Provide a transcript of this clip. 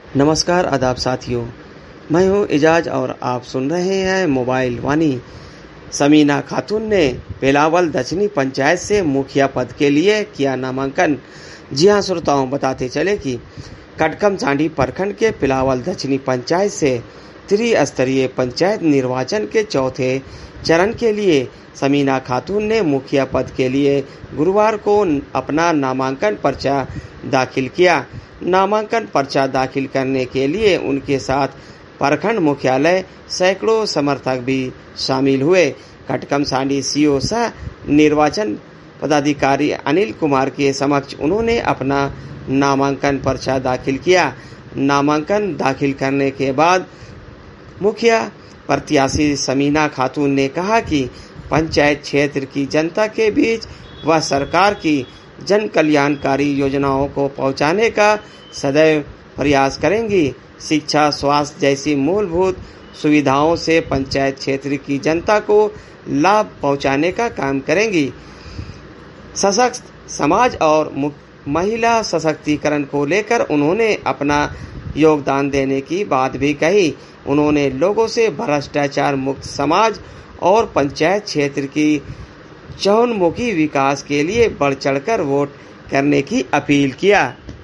नमस्कार आदाब साथियों, मैं हूं इजाज और आप सुन रहे हैं मोबाइल वाणी। समीना खातून ने पेलावल दक्षिणी पंचायत से मुखिया पद के लिए किया नामांकन। जी हां श्रोताओं, बताते चले कि कटकम चांडी प्रखंड के पेलावल दक्षिणी पंचायत से त्रिस्तरीय पंचायत निर्वाचन के चौथे चरण के लिए समीना खातून ने मुखिया पद के लिए गुरुवार को अपना नामांकन पर्चा दाखिल किया। नामांकन पर्चा दाखिल करने के लिए उनके साथ प्रखंड मुख्यालय सैकड़ों समर्थक भी शामिल हुए। कटकम सांडी सीओ सह निर्वाचन पदाधिकारी अनिल कुमार के समक्ष उन्होंने अपना नामांकन पर्चा दाखिल किया। नामांकन दाखिल करने के बाद मुखिया प्रत्याशी समीना खातून ने कहा कि पंचायत क्षेत्र की जनता के बीच वह सरकार की जन कल्याणकारी योजनाओं को पहुंचाने का सदैव प्रयास करेंगी। शिक्षा, स्वास्थ्य जैसी मूलभूत सुविधाओं से पंचायत क्षेत्र की जनता को लाभ पहुंचाने का काम करेंगी। सशक्त समाज और महिला सशक्तिकरण को लेकर उन्होंने अपना योगदान देने की बात भी कही। उन्होंने लोगों से भ्रष्टाचार मुक्त समाज और पंचायत क्षेत्र की चहुंमुखी विकास के लिए बढ़ चढ़कर वोट करने की अपील किया।